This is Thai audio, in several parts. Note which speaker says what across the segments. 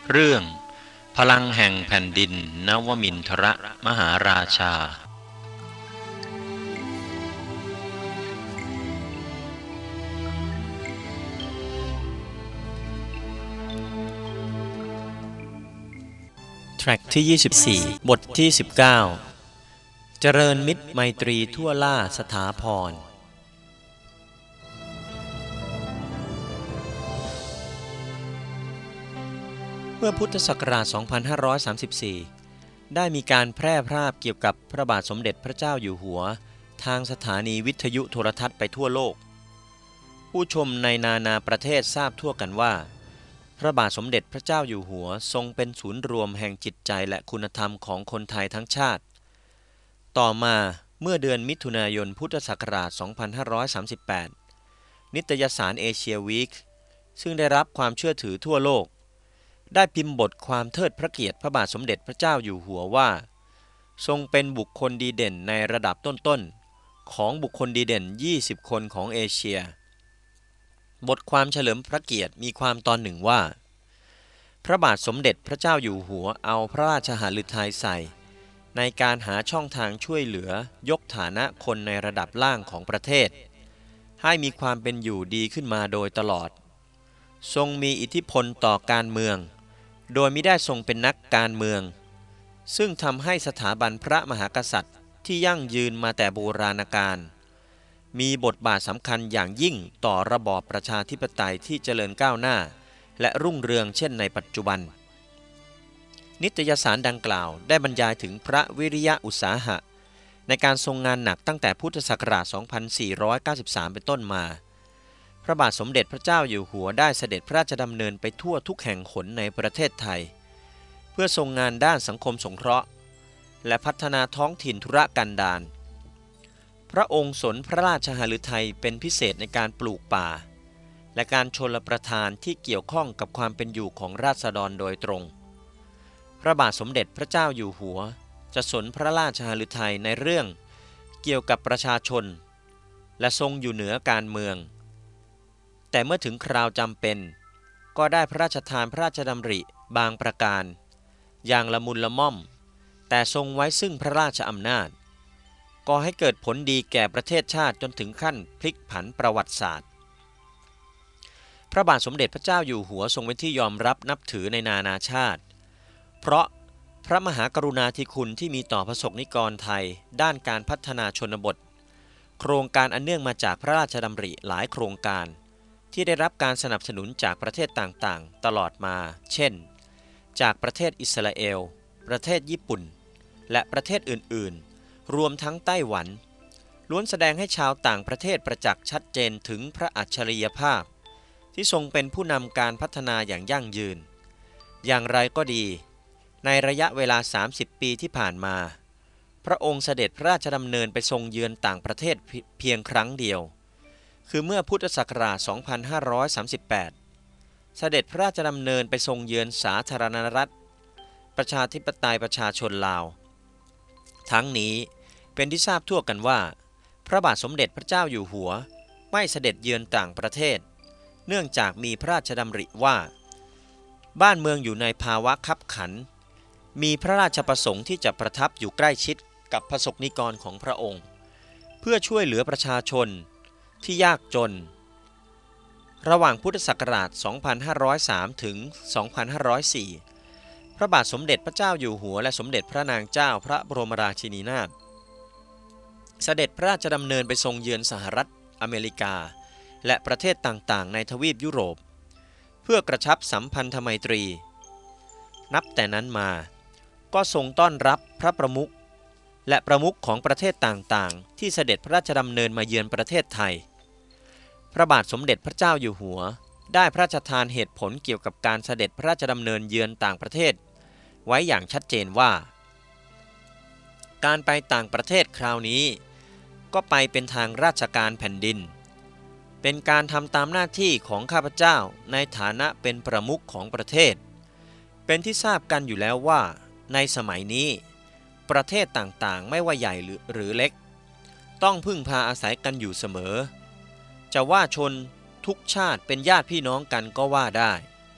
Speaker 1: เรื่องพลังแห่งแผ่นดินนวมินทรมหาราชา
Speaker 2: แทร็กที่24บทที่19เจริญมิตรไมตรีทั่วล่าสถาพรเมื่อพุทธศักราช 2534 ได้มีการแพร่ภาพเกี่ยวกับพระบาทสมเด็จพระเจ้าอยู่หัวทางสถานีวิทยุโทรทัศน์ไปทั่วโลกผู้ชมในนานาประเทศทราบทั่วกันว่าพระบาทสมเด็จพระเจ้าอยู่หัวทรงเป็นศูนย์รวมแห่งจิตใจและคุณธรรมของคนไทยทั้งชาติต่อมาเมื่อเดือนมิถุนายนพุทธศักราช 2538 นิตยสารเอเชียวีคซึ่งได้รับความเชื่อถือทั่วโลกได้พิมพ์บทความเทิดพระเกียรติพระบาทสมเด็จพระเจ้าอยู่หัวว่าทรงเป็นบุคคลดีเด่นในระดับต้นๆของบุคคลดีเด่น20 คนของเอเชียบทความเฉลิมพระเกียรติมีความตอนหนึ่งว่าพระบาทสมเด็จพระเจ้าอยู่หัวเอาพระราชหฤทัยใส่ในการหาช่องทางช่วยเหลือยกฐานะคนในระดับล่างของประเทศให้มีความเป็นอยู่ดีขึ้นมาโดยตลอดทรงมีอิทธิพลต่อการเมืองโดยมิได้ทรงเป็นนักการเมืองซึ่งทำให้สถาบันพระมหากษัตริย์ที่ยั่งยืนมาแต่โบราณกาลมีบทบาทสำคัญอย่างยิ่งต่อระบอบประชาธิปไตยที่เจริญก้าวหน้าและรุ่งเรืองเช่นในปัจจุบันนิตยสารดังกล่าวได้บรรยายถึงพระวิริยะอุตสาหะในการทรงงานหนักตั้งแต่พุทธศักราช 2493 เป็นต้นมาพระบาทสมเด็จพระเจ้าอยู่หัวได้เสด็จพระราชดำเนินไปทั่วทุกแห่งหนในประเทศไทยเพื่อทรงงานด้านสังคมสงเคราะห์และพัฒนาท้องถิ่นธุรกันดารพระองค์สนพระราชหฤทัยเป็นพิเศษในการปลูกป่าและการชลประทานที่เกี่ยวข้องกับความเป็นอยู่ของราษฎรโดยตรงพระบาทสมเด็จพระเจ้าอยู่หัวจะสนพระราชหฤทัยในเรื่องเกี่ยวกับประชาชนและทรงอยู่เหนือการเมืองแต่เมื่อถึงคราวจำเป็นก็ได้พระราชทานพระราชดำริบางประการอย่างละมุนละม่อมแต่ทรงไว้ซึ่งพระราชอำนาจก่อให้เกิดผลดีแก่ประเทศชาติจนถึงขั้นพลิกผันประวัติศาสตร์พระบาทสมเด็จพระเจ้าอยู่หัวทรงเป็นที่ยอมรับนับถือในนานาชาติเพราะพระมหากรุณาธิคุณที่มีต่อประสบนิกรไทยด้านการพัฒนาชนบทโครงการอันเนื่องมาจากพระราชดำริหลายโครงการที่ได้รับการสนับสนุนจากประเทศต่างๆตลอดมาเช่นจากประเทศอิสราเอลประเทศญี่ปุ่นและประเทศอื่นๆรวมทั้งไต้หวันล้วนแสดงให้ชาวต่างประเทศประจักษ์ชัดเจนถึงพระอัจฉริยภาพที่ทรงเป็นผู้นำการพัฒนาอย่างยั่งยืนอย่างไรก็ดีในระยะเวลา30 ปีที่ผ่านมาพระองค์เสด็จพระราชดำเนินไปทรงเยือนต่างประเทศเพียงครั้งเดียวคือเมื่อพุทธศักราช 2538 เสด็จพระราชดำเนินไปทรงเยือนสาธารณรัฐประชาธิปไตยประชาชนลาวทั้งนี้เป็นที่ทราบทั่วกันว่าพระบาทสมเด็จพระเจ้าอยู่หัวไม่เสด็จเยือนต่างประเทศเนื่องจากมีพระราชดำริว่าบ้านเมืองอยู่ในภาวะคับขันมีพระราชประสงค์ที่จะประทับอยู่ใกล้ชิดกับประสบนิกรของพระองค์เพื่อช่วยเหลือประชาชนที่ยากจนระหว่างพุทธศักราช 2503 ถึง 2504 พระบาทสมเด็จพระเจ้าอยู่หัวและสมเด็จพระนางเจ้าพระบรมราชินีนาถเสด็จพระราชดำเนินไปทรงเยือนสหรัฐอเมริกาและประเทศต่างๆในทวีปยุโรปเพื่อกระชับสัมพันธไมตรีนับแต่นั้นมาก็ทรงต้อนรับพระประมุขและประมุขของประเทศต่างๆที่เสด็จพระราชดำเนินมาเยือนประเทศไทยพระบาทสมเด็จพระเจ้าอยู่หัวได้พระราชทานเหตุผลเกี่ยวกับการเสด็จพระราชดำเนินเยือนต่างประเทศไว้อย่างชัดเจนว่าการไปต่างประเทศคราวนี้ก็ไปเป็นทางราชการแผ่นดินเป็นการทำตามหน้าที่ของข้าพเจ้าในฐานะเป็นประมุขของประเทศเป็นที่ทราบกันอยู่แล้วว่าในสมัยนี้ประเทศต่างๆไม่ว่าใหญ่หรือเล็กต้องพึ่งพาอาศัยกันอยู่เสมอจะว่าชนทุกชาติเป็นญาติพี่น้องกันก็ว่าได้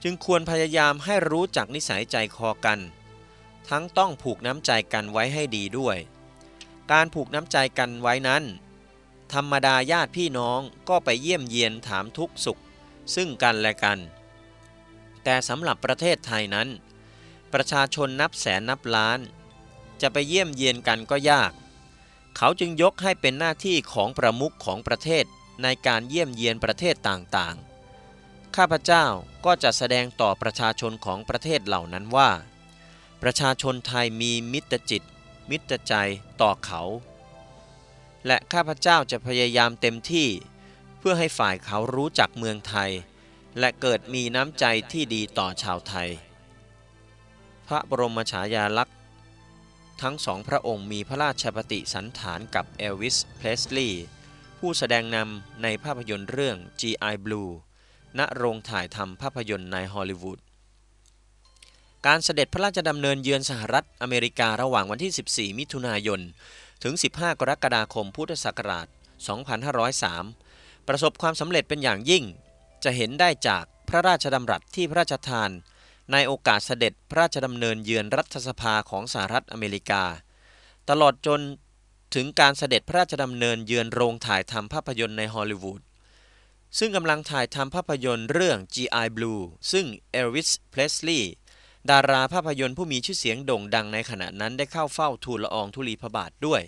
Speaker 2: จึงควรพยายามให้รู้จักนิสัยใจคอกันทั้งต้องผูกน้ำใจกันไว้ให้ดีด้วยการผูกน้ำใจกันไว้นั้นธรรมดาญาติพี่น้องก็ไปเยี่ยมเยียนถามทุกข์สุขซึ่งกันและกันแต่สำหรับประเทศไทยนั้นประชาชนนับแสนนับล้านจะไปเยี่ยมเยียนกันก็ยากเขาจึงยกให้เป็นหน้าที่ของประมุขของประเทศในการเยี่ยมเยียนประเทศต่างๆข้าพเจ้าก็จะแสดงต่อประชาชนของประเทศเหล่านั้นว่าประชาชนไทยมีมิตรจิตมิตรใจต่อเขาและข้าพเจ้าจะพยายามเต็มที่เพื่อให้ฝ่ายเขารู้จักเมืองไทยและเกิดมีน้ำใจที่ดีต่อชาวไทยพระบรมฉายาลักษณ์ทั้งสองพระองค์มีพระราชปฏิสันถานกับเอลวิส เพรสลีย์ผู้แสดงนำในภาพยนตร์เรื่อง G.I. Blue ณ โรงถ่ายทำภาพยนตร์ในฮอลลีวูดการเสด็จพระราชดำเนินเยือนสหรัฐอเมริการะหว่างวันที่ 14 มิถุนายน ถึง 15 กรกฎาคม พุทธศักราช 2503 ประสบความสำเร็จเป็นอย่างยิ่งจะเห็นได้จากพระราชดำรัสที่พระราชทานในโอกาสเสด็จพระราชดำเนินเยือนรัฐสภาของสหรัฐอเมริกาตลอดจนถึงการเสด็จพระราชดำเนินเยือนโรงถ่ายทำภาพยนตร์ในฮอลลีวูดซึ่งกำลังถ่ายทำภาพยนตร์เรื่อง G.I. Blue ซึ่งเอลวิส เพรสลีย์ดาราภาพยนตร์ผู้มีชื่อเสียงโด่งดังในขณะนั้นได้เข้าเฝ้าทูลละอองธุลีพระบาทด้วย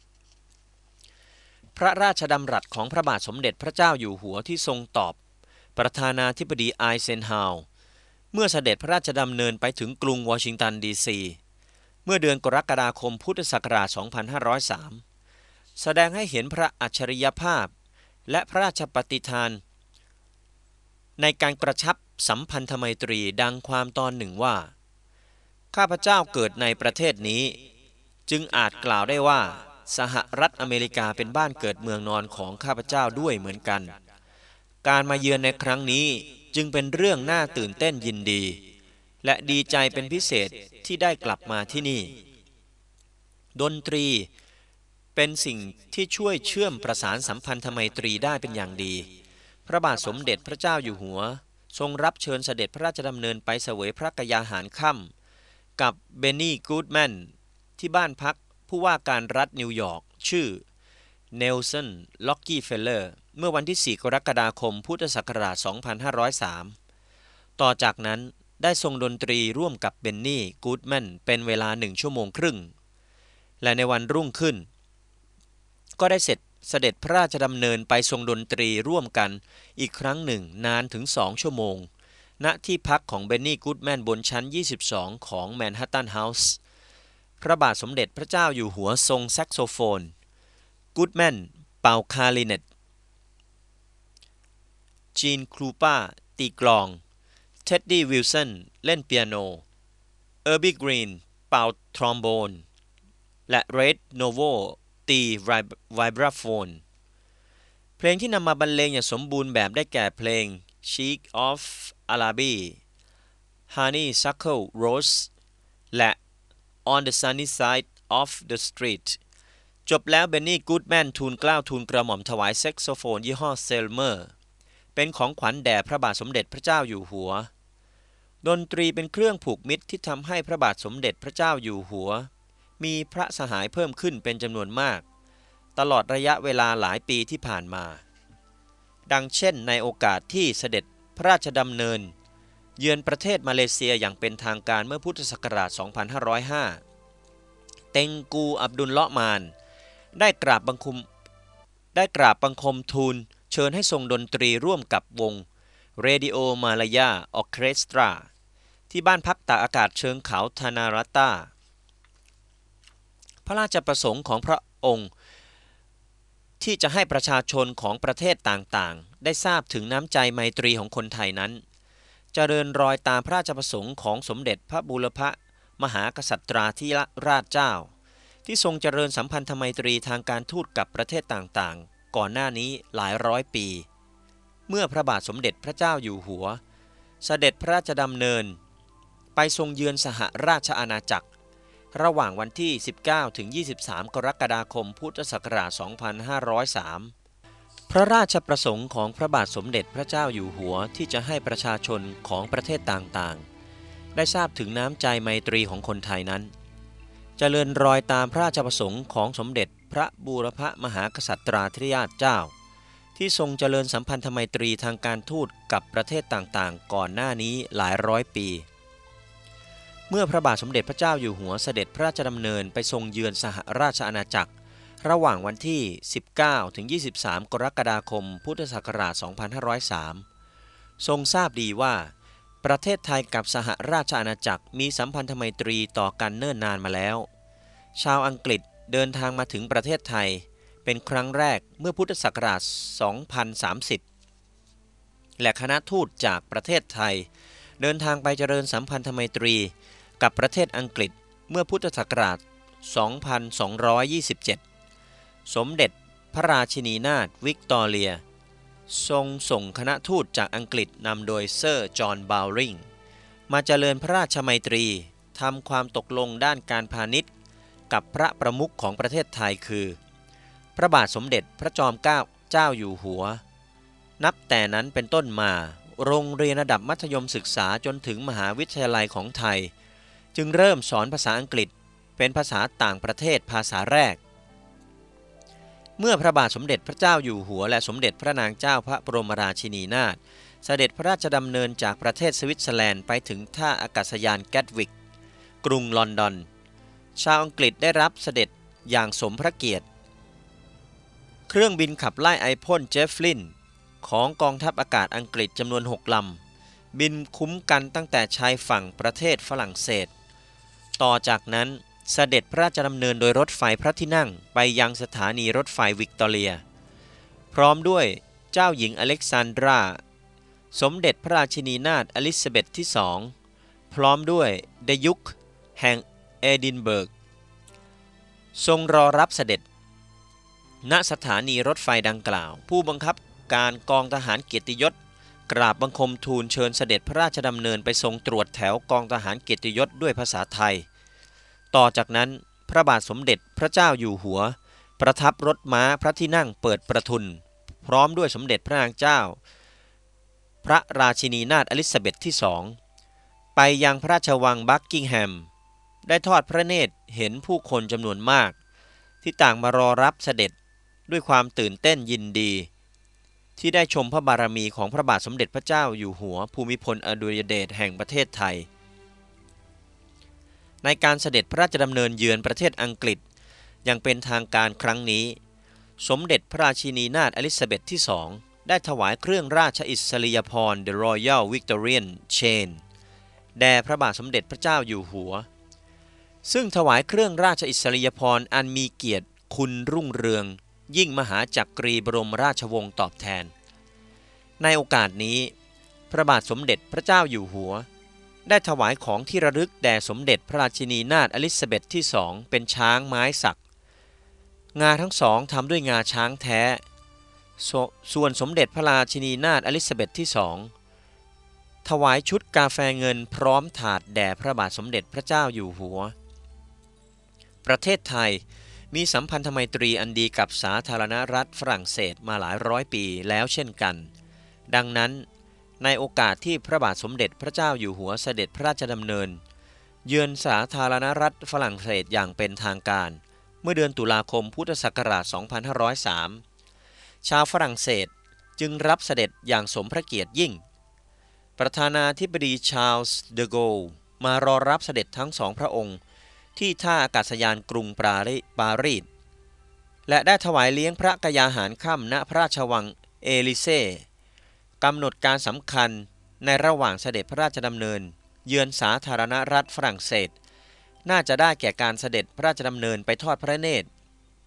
Speaker 2: พระราชดำรัสของพระบาทสมเด็จพระเจ้าอยู่หัวที่ทรงตอบประธานาธิบดีไอเซนฮาวร์เมื่อเสด็จพระราชดำเนินไปถึงกรุงวอชิงตันดีซีเมื่อเดือนกรกฎาคมพุทธศักราช 2503 แสดงให้เห็นพระอัจฉริยภาพและพระราชปฏิภาณในการกระชับสัมพันธไมตรีดังความตอนหนึ่งว่าข้าพเจ้าเกิดในประเทศนี้จึงอาจกล่าวได้ว่าสหรัฐอเมริกาเป็นบ้านเกิดเมืองนอนของข้าพเจ้าด้วยเหมือนกันการมาเยือนในครั้งนี้จึงเป็นเรื่องน่าตื่นเต้นยินดีและดีใจเป็นพิเศษที่ได้กลับมาที่นี่ดนตรีเป็นสิ่งที่ช่วยเชื่อมประสานสัมพันธไมตรีได้เป็นอย่างดีพระบาทสมเด็จพระเจ้าอยู่หัวทรงรับเชิญเสด็จพระราชดำเนินไปเสวยพระกยาหารค่ำกับเบนนี่ กูดแมนที่บ้านพักผู้ว่าการรัฐนิวยอร์กชื่อเนลสัน ล็อกกี้เฟลเลอร์เมื่อวันที่ 4 กรกฎาคม พุทธศักราช 2503 ต่อจากนั้นได้ทรงดนตรีร่วมกับเบนนี่ กูดแมนเป็นเวลา1 ชั่วโมงครึ่งและในวันรุ่งขึ้นก็ได้เสด็จพระราชดำเนินไปทรงดนตรีร่วมกันอีกครั้งหนึ่งนานถึง2 ชั่วโมงณที่พักของเบนนี่ กูดแมนบนชั้น 22 ของแมนฮัตตันเฮาส์พระบาทสมเด็จพระเจ้าอยู่หัวทรงแซกโซโฟนกูดแมนเป่าคลาริเนตจีน ครูป้าตีกลองเท็ดดี้ วิลสันเล่นเปียโนเออร์บี้ กรีนเป่าทรอมโบนและเรด โนโวตีไวบราโฟนเพลงที่นำมาบรรเลงอย่างสมบูรณ์แบบได้แก่เพลง Sheik of Araby Honeysuckle Rose และ On the Sunny Side of the Street จบแล้วเบนนี่ กูดแมนทูลเกล้าทูลกระหม่อมถวายแซกโซโฟนยี่ห้อเซลเมอร์เป็นของขวัญแด่พระบาทสมเด็จพระเจ้าอยู่หัวดนตรีเป็นเครื่องผูกมิตรที่ทำให้พระบาทสมเด็จพระเจ้าอยู่หัวมีพระสหายเพิ่มขึ้นเป็นจำนวนมากตลอดระยะเวลาหลายปีที่ผ่านมาดังเช่นในโอกาสที่เสด็จพระราชดำเนินเยือนประเทศมาเลเซียอย่างเป็นทางการเมื่อพุทธศักราช 2505 เต็งกู อับดุลเลาะห์มานได้กราบบังคมทูลเชิญให้ทรงดนตรีร่วมกับวงเรดิโอมาลายาออร์เคสตราที่บ้านพักตากอากาศเชิงเขาทานารัตตาพระราชประสงค์ของพระองค์ที่จะให้ประชาชนของประเทศต่างๆได้ทราบถึงน้ำใจไมตรีของคนไทยนั้นเจริญรอยตามพระราชประสงค์ของสมเด็จพระบูรพมหากษัตราธิราชเจ้าที่ทรงเจริญสัมพันธไมตรีทางการทูตกับประเทศต่างๆก่อนหน้านี้หลายร้อยปีเมื่อพระบาทสมเด็จพระเจ้าอยู่หัวเสด็จพระราชดำเนินไปทรงเยือนสหราชอาณาจักรระหว่างวันที่ 19 ถึง 23 กรกฎาคม พุทธศักราช 2503 พระราชประสงค์ของพระบาทสมเด็จพระเจ้าอยู่หัวที่จะให้ประชาชนของประเทศต่างๆได้ทราบถึงน้ำใจไมตรีของคนไทยนั้นเจริญรอยตามพระราชประสงค์ของสมเด็จพระบูรพมหากษัตราธิราชเจ้าที่ทรงเจริญสัมพันธไมตรีทางการทูตกับประเทศต่างๆก่อนหน้านี้หลายร้อยปีเมื่อพระบาทสมเด็จพระเจ้าอยู่หัวเสด็จพระราชดำเนินไปทรงเยือนสหราชอาณาจักรระหว่างวันที่ 19 ถึง 23 กรกฎาคม พุทธศักราช 2503 ทรงทราบดีว่าประเทศไทยกับสหราชอาณาจักรมีสัมพันธไมตรีต่อกันเนิ่นนานมาแล้ว ชาวอังกฤษเดินทางมาถึงประเทศไทยเป็นครั้งแรกเมื่อพุทธศักราช 2030 และคณะทูตจากประเทศไทยเดินทางไปเจริญสัมพันธไมตรีกับประเทศอังกฤษเมื่อพุทธศักราช 2227 สมเด็จพระราชินีนาถวิกตอเรียทรงส่งคณะทูตจากอังกฤษนำโดยเซอร์จอห์นบาวริงมาเจริญพระราชไมตรีทำความตกลงด้านการพาณิชย์กับพระประมุขของประเทศไทยคือพระบาทสมเด็จพระจอมเกล้าเจ้าอยู่หัวนับแต่นั้นเป็นต้นมาโรงเรียนระดับมัธยมศึกษาจนถึงมหาวิทยาลัยของไทยจึงเริ่มสอนภาษาอังกฤษเป็นภาษาต่างประเทศภาษาแรกเมื่อพระบาทสมเด็จพระเจ้าอยู่หัวและสมเด็จพระนางเจ้าพระบรมราชินีนาถเสด็จพระราชดำเนินจากประเทศสวิตเซอร์แลนด์ไปถึงท่าอากาศยานแกตวิกกรุงลอนดอนชาวอังกฤษได้รับเสด็จอย่างสมพระเกียรติเครื่องบินขับไล่ไอพ่นเจฟลินของกองทัพอากาศอังกฤษจำนวน6 ลำบินคุ้มกันตั้งแต่ชายฝั่งประเทศฝรั่งเศสต่อจากนั้นเสด็จพระราชดำเนินโดยรถไฟพระที่นั่งไปยังสถานีรถไฟวิกตอเรียพร้อมด้วยเจ้าหญิงอเล็กซานดราสมเด็จพระราชินีนาถอลิซาเบธที่2พร้อมด้วยเดยุคแห่งเอดินเบิร์กทรงรอรับเสด็จณสถานีรถไฟดังกล่าวผู้บังคับการกองทหารเกียรติยศกราบบังคมทูลเชิญเสด็จพระราชดำเนินไปทรงตรวจแถวกองทหารเกียรติยศด้วยภาษาไทยต่อจากนั้นพระบาทสมเด็จพระเจ้าอยู่หัวประทับรถม้าพระที่นั่งเปิดประทุนพร้อมด้วยสมเด็จพระนางเจ้าพระราชินีนาถอลิซาเบธที่2ไปยังพระราชวังบักกิงแฮมได้ทอดพระเนตรเห็นผู้คนจำนวนมากที่ต่างมารอรับเสด็จด้วยความตื่นเต้นยินดีที่ได้ชมพระบารมีของพระบาทสมเด็จพระเจ้าอยู่หัวภูมิพลอดุลยเดชแห่งประเทศไทยในการเสด็จพระราชดำเนินเยือนประเทศอังกฤษอย่างเป็นทางการครั้งนี้สมเด็จพระราชินีนาถอลิซาเบธที่2ได้ถวายเครื่องราชอิสริยาภรณ์ The Royal Victorian Chain แด่พระบาทสมเด็จพระเจ้าอยู่หัวซึ่งถวายเครื่องราชอิสริยาภรณ์อันมีเกียรติคุณรุ่งเรืองยิ่งมหาจักรีบรมราชวงศ์ตอบแทนในโอกาสนี้พระบาทสมเด็จพระเจ้าอยู่หัวได้ถวายของที่ระลึกแด่สมเด็จพระราชินีนาถอลิซาเบธที่2เป็นช้างไม้สักงาทั้งสองทำด้วยงาช้างแท้ส่วนสมเด็จพระราชินีนาถอลิซาเบธที่2ถวายชุดกาแฟเงินพร้อมถาดแด่พระบาทสมเด็จพระเจ้าอยู่หัวประเทศไทยมีสัมพันธไมตรีอันดีกับสาธารณรัฐฝรั่งเศสมาหลายร้อยปีแล้วเช่นกันดังนั้นในโอกาสที่พระบาทสมเด็จพระเจ้าอยู่หัวเสด็จพระราชดำเนินเยือนสาธารณรัฐฝรั่งเศสอย่างเป็นทางการเมื่อเดือนตุลาคมพุทธศักราช 2503 ชาวฝรั่งเศสจึงรับเสด็จอย่างสมพระเกียรติยิ่งประธานาธิบดีชาร์ลส์เดอโกลมารอรับเสด็จทั้งสองพระองค์ที่ท่าอากาศยานกรุงปารีสและได้ถวายเลี้ยงพระกยาหารค่ำณพระราชวังเอลิเซ่กำหนดการสำคัญในระหว่างเสด็จพระราชดำเนินเยือนสาธารณรัฐฝรั่งเศสน่าจะได้แก่การเสด็จพระราชดำเนินไปทอดพระเนตร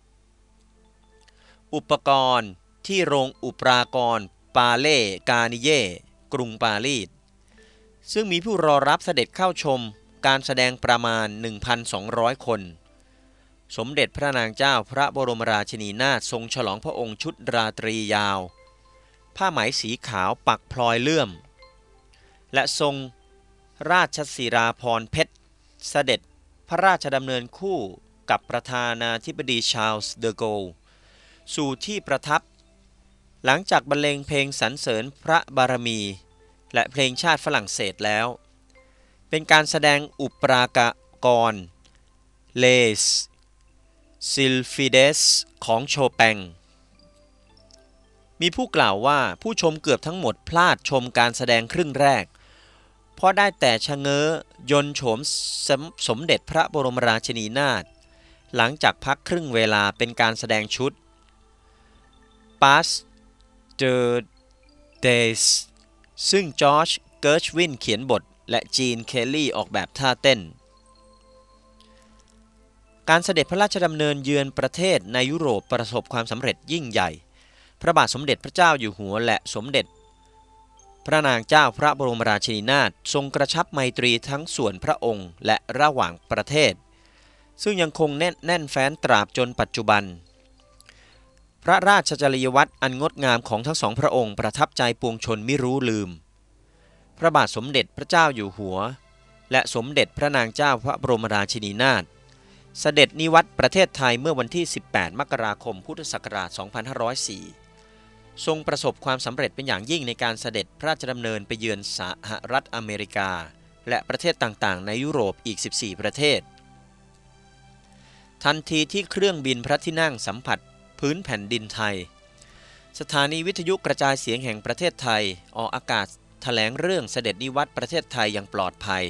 Speaker 2: อุปกรณ์ที่โรงอุปกรณ์ปาเล่กานิเย่กรุงปารีสซึ่งมีผู้รอรับเสด็จเข้าชมการแสดงประมาณ 1,200 คนสมเด็จพระนางเจ้าพระบรมราชินีนาถทรงฉลองพระองค์ชุดราตรียาวผ้าไหมสีขาวปักพลอยเลื่อมและทรงราชสีราภรณ์เพชรเสด็จพระราชดำเนินคู่กับประธานาธิบดีชาร์ลส์เดอโกลสู่ที่ประทับหลังจากบรรเลงเพลงสรรเสริญพระบารมีและเพลงชาติฝรั่งเศสแล้วเป็นการแสดงอุปรากรเลสซิลฟิเดสของโชแปงมีผู้กล่าวว่าผู้ชมเกือบทั้งหมดพลาดชมการแสดงครึ่งแรกเพราะได้แต่ชะเง้อยนต์โฉมสมเด็จพระบรมราชินีนาถหลังจากพักครึ่งเวลาเป็นการแสดงชุด Pas de Deux ซึ่งจอร์จเกิร์ชวินเขียนบทและจีนเคลลี่ออกแบบท่าเต้นการเสด็จพระราชดำเนินเยือนประเทศในยุโรปประสบความสำเร็จยิ่งใหญ่พระบาทสมเด็จพระเจ้าอยู่หัวและสมเด็จพระนางเจ้าพระบรมราชินีนาถทรงกระชับไมตรีทั้งส่วนพระองค์และระหว่างประเทศซึ่งยังคงแน่นแฟ้นตราบจนปัจจุบันพระราชจริยวัตรอันงดงามของทั้งสองพระองค์ประทับใจปวงชนไม่รู้ลืมพระบาทสมเด็จพระเจ้าอยู่หัวและสมเด็จพระนางเจ้าพระบรมราชินีนาถเสด็จนิวัตรประเทศไทยเมื่อวันที่ 18 มกราคม พุทธศักราช 2504 ทรงประสบความสำเร็จเป็นอย่างยิ่งในการเสด็จพระราชดำเนินไปเยือนสหรัฐอเมริกาและประเทศต่างๆในยุโรปอีก 14 ประเทศทันทีที่เครื่องบินพระที่นั่งสัมผัสพื้นแผ่นดินไทยสถานีวิทยุกระจายเสียงแห่งประเทศไทยออกอากาศแถลงเรื่องเสด็จนิวัตรประเทศไทยอย่างปลอดภัย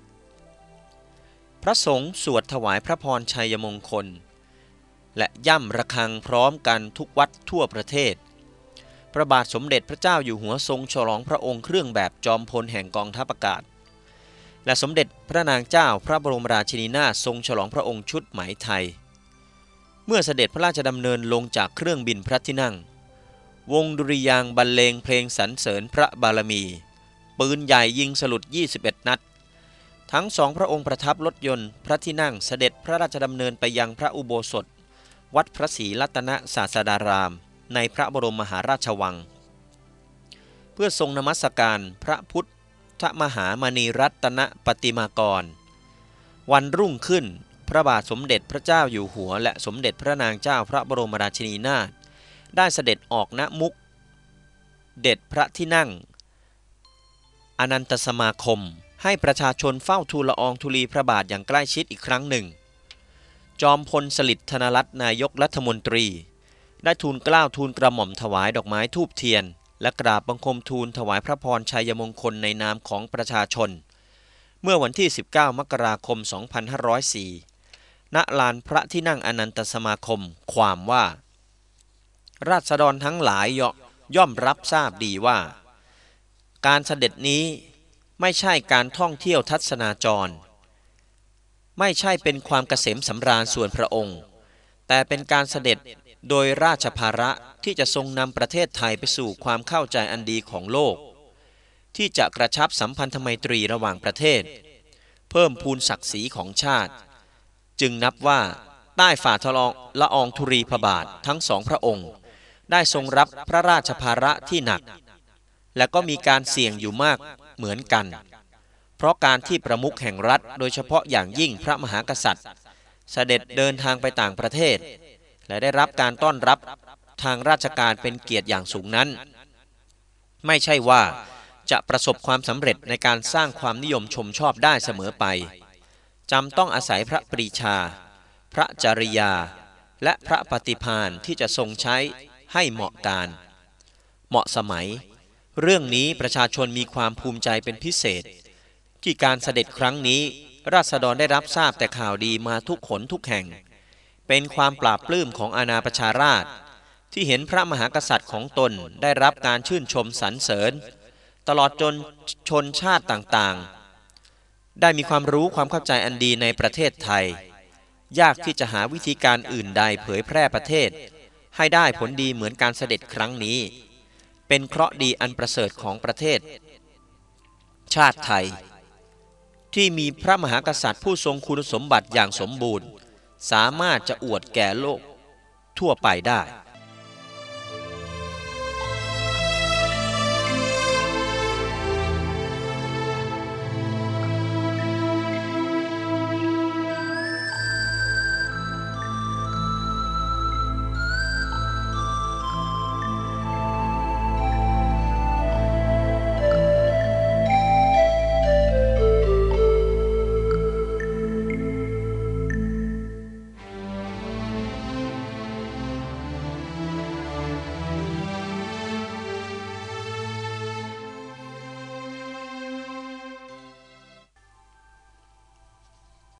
Speaker 2: พระสงฆ์สวดถวายพระพรชัยมงคลและย่ำระฆังพร้อมกันทุกวัดทั่วประเทศพระบาทสมเด็จพระเจ้าอยู่หัวทรงฉลองพระองค์เครื่องแบบจอมพลแห่งกองทัพอากาศและสมเด็จพระนางเจ้าพระบรมราชินีนาถทรงฉลองพระองค์ชุดไหมไทยเมื่อเสด็จพระราชดำเนินลงจากเครื่องบินพระที่นั่งวงดุริยางค์บรรเลงเพลงสรรเสริญพระบารมีปืนใหญ่ยิงสลุด21 นัดทั้งสองพระองค์ประทับรถยนต์พระที่นั่งเสด็จพระราชดำเนินไปยังพระอุโบสถวัดพระศรีรัตนศาสดารามในพระบรมมหาราชวังเพื่อทรงนมัสการพระพุทธมหามณีรัตนปฏิมากรวันรุ่งขึ้นพระบาทสมเด็จพระเจ้าอยู่หัวและสมเด็จพระนางเจ้าพระบรมราชินีนาถได้เสด็จออกณมุกเด็ดพระที่นั่งอนันตสมาคมให้ประชาชนเฝ้าทูลละอองธุลีพระบาทอย่างใกล้ชิดอีกครั้งหนึ่งจอมพลสฤษดิ์ธนรัตน์นายกรัฐมนตรีได้ทูลเกล้าทูลกระหม่อมถวายดอกไม้ธูปเทียนและกราบบังคมทูลถวายพระพรชัยมงคลในนามของประชาชนเมื่อวันที่ 19 มกราคม 2504 ณ ลานพระที่นั่งอนันตสมาคมความว่าราษฎรทั้งหลายย่อมรับทราบดีว่าการเสด็จนี้ไม่ใช่การท่องเที่ยวทัศนาจรไม่ใช่เป็นความเกษมสำราญส่วนพระองค์แต่เป็นการเสด็จโดยราชภาระที่จะทรงนำประเทศไทยไปสู่ความเข้าใจอันดีของโลกที่จะกระชับสัมพันธไมตรีระหว่างประเทศเพิ่มพูนศักดิ์ศรีของชาติจึงนับว่าใต้ฝ่าละอองธุลีพระบาททั้งสองพระองค์ได้ทรงรับพระราชภาระที่หนักและก็มีการเสี่ยงอยู่มากเหมือนกันเพราะการที่ประมุขแห่งรัฐโดยเฉพาะอย่างยิ่งพระมหากษัตริย์เสด็จเดินทางไปต่างประเทศและได้รับการต้อนรับทางราชการเป็นเกียรติอย่างสูงนั้นไม่ใช่ว่าจะประสบความสำเร็จในการสร้างความนิยมชมชอบได้เสมอไปจำต้องอาศัยพระปรีชาพระจริยาและพระปฏิภาณที่จะทรงใช้ให้เหมาะการเหมาะสมัยเรื่องนี้ประชาชนมีความภูมิใจเป็นพิเศษที่การเสด็จครั้งนี้ราษฎรได้รับทราบแต่ข่าวดีมาทุกหนทุกแห่งเป็นความปราบปลื้มของอาณาประชาราษฎร์ที่เห็นพระมหากษัตริย์ของตนได้รับการชื่นชมสรรเสริญตลอดจนชนชาติต่างๆได้มีความรู้ความเข้าใจอันดีในประเทศไทยยากที่จะหาวิธีการอื่นใดเผยแพร่ประเทศให้ได้ผลดีเหมือนการเสด็จครั้งนี้เป็นเคราะห์ดีอันประเสริฐของประเทศชาติไทยที่มีพระมหากษัตริย์ผู้ทรงคุณสมบัติอย่างสมบูรณ์สามารถจะอวดแก่โลกทั่วไปได้